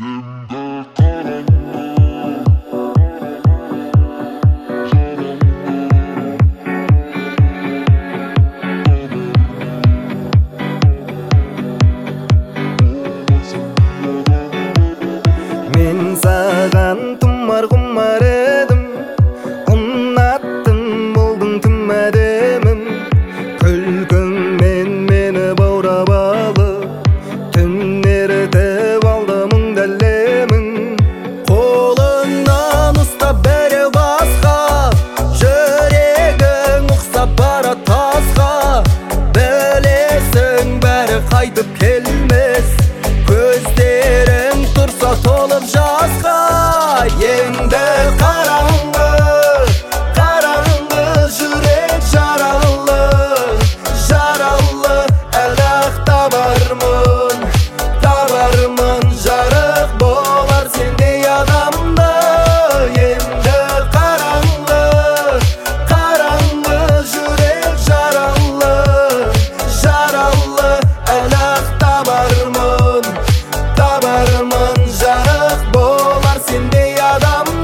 Мен саған құмар едім, ұнаттым, болдың тым әдемім. Күлкіңмен мені баурап алып, түннер етіп алды мұңды әлемің. Қолыңнан ұстап бәрі басқа, жүрегің ұқсап бара тасқа. Білесің бәрі қайтып келмес, көздерің тұрса толып жасқа. Енді қараңғы, қараңғы, жүрек жаралы, жаралы. Әлі-ақ табармын, табармын, жарық болар сендей адамды. Енді қараңғы, қараңғы, жүрек жаралы, жаралы. Әлі-ақ табармын, табармын, жарық болар сендей адамды.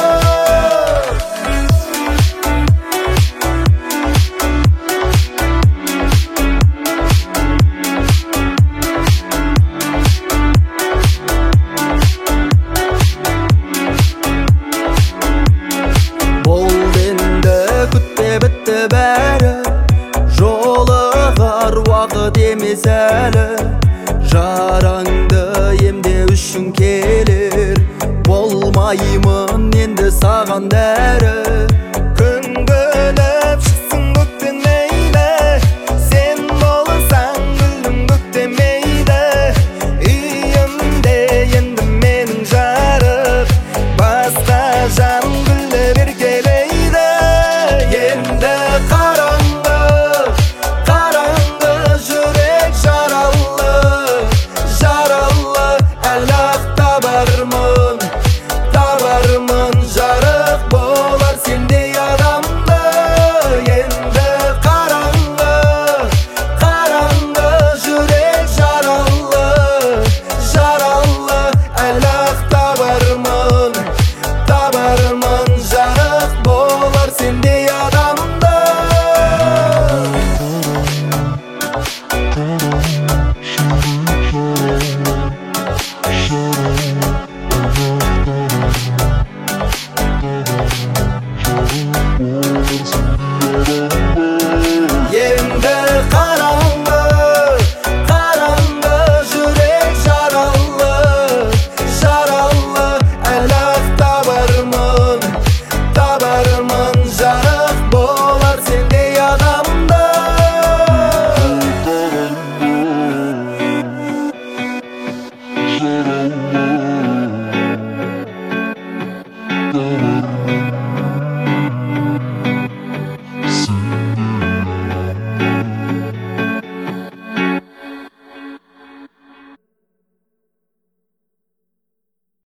Болды енді, күтпе бітті бәрі, жолығар уақыт емес әлі. Жараңды емдеу үшін келер, болмаймын енді саған дәрі.